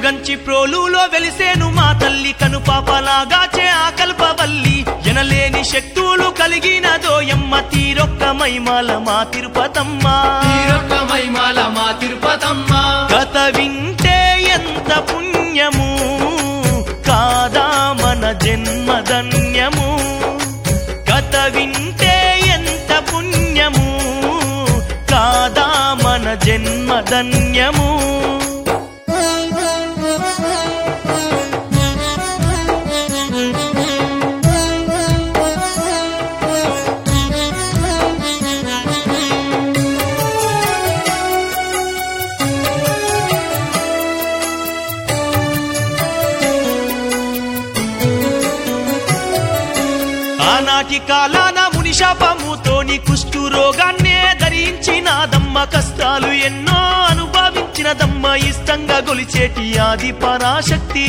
వెలుగంచి ప్రోలులో వెలిసేను మా తల్లి కనుపాపలాగాచే ఆ కల్పవల్లి ఎనలేని శక్తులు కలిగిన దోయమ్మ తీరొక్క మైమాల మా తిరుపతమ్మ కథ వింటే ఎంత పుణ్యము కాదా మన జన్మధన్యము కథ వింటే ఎంత పుణ్యము కాదా మన జన్మధన్యము ఆనాటి కాలాన మునిశాపముతోని కుష్టు రోగాన్నే ధరించినాదమ్మ కష్టాలు ఎన్నో అనుభవించినదమ్మ ఇష్టంగా గొలిచేటి ఆది పరాశక్తి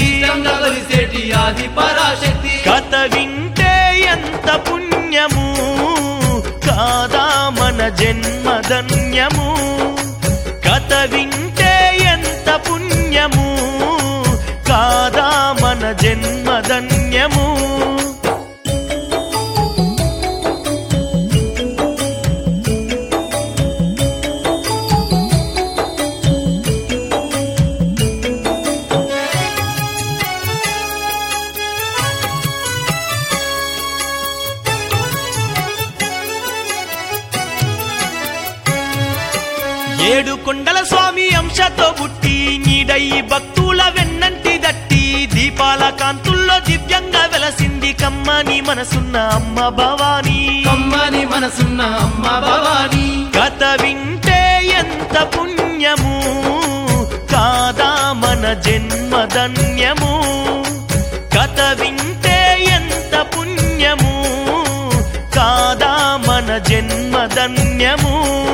కథ వింటే ఎంత పుణ్యము కాదా మన జన్మధన్యము కథ వింటే ఎంత పుణ్యము కాదా మన జన్మధన్యము ఏడు కొండల స్వామి అంశతో పుట్టి నీడయి భక్తుల వెన్నంటి దట్టి దీపాల కాంతుల్లో దివ్యంగా వెలసింది కమ్మని మనసున్న అమ్మ భవాని కథ వింటే ఎంత పుణ్యము కాదా మన జన్మధన్యము కథ వింటే ఎంత పుణ్యము కాదా మన జన్మధన్యము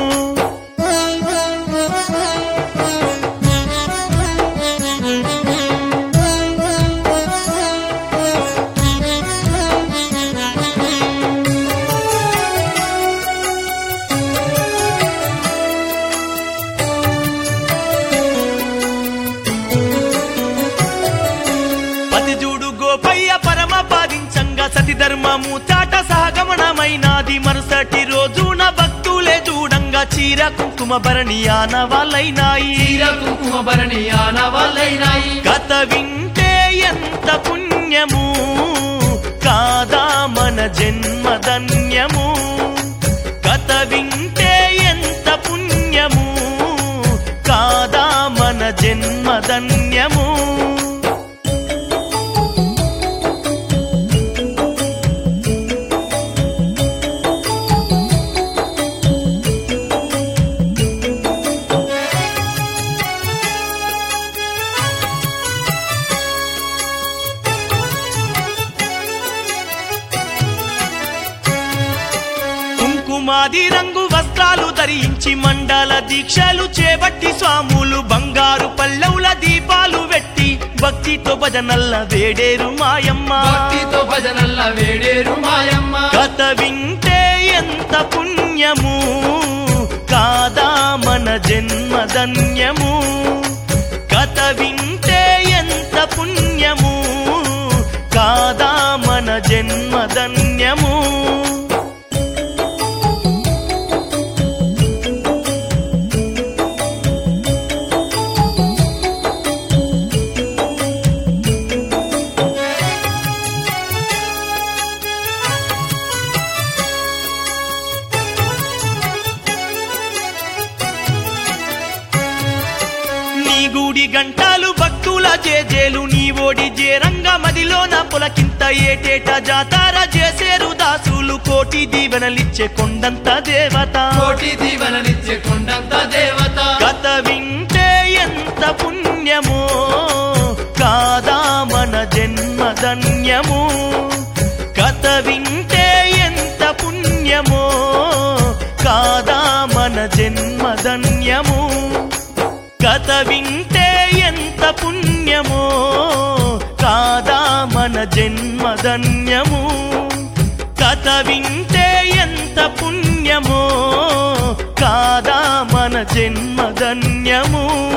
సతి ధర్మము చాట సహగమనమైనాది మరుసటి రోజున భక్తులే చూడంగా చీర కుంకుమ భరణి ఆనవాళ్ళైనాయి కథ వింటే ఎంత పుణ్యము కాదా మన జన్మధన్యము కథ వింటే ఎంత పుణ్యము కాదా మన జన్మధన్యము మాది రంగు వస్త్రాలు ధరించి మండల దీక్షలు చేపట్టి స్వాములు బంగారు పల్లవుల దీపాలు వెట్టి భక్తితో భజనల్ల వేడేరు మాయమ్మ కథ వింటే ఎంత పుణ్యము కాదా మన జన్మధన్యము కథ వింటే ఎంత పుణ్యము కాదా మన జన్మధన్యము గుడి గంటాలు భక్తుల జేజేలు నీ ఓడి జేరంగ మదిలోన పులకింత ఏటేట జాతార చేసేరు దాసులు కోటి దీవెనలిచ్చే కొండంత దేవత కథ వింటే ఎంత పుణ్యమో కాదా మన జన్మధన్యము కథ వింటే ఎంత పుణ్యమో కాదా మన జన్మధన్యము కథ వింటే ఎంత పుణ్యమో కాదా మన జన్మధన్యము కథ వింటే ఎంత పుణ్యమో కాదా మన జన్మధన్యము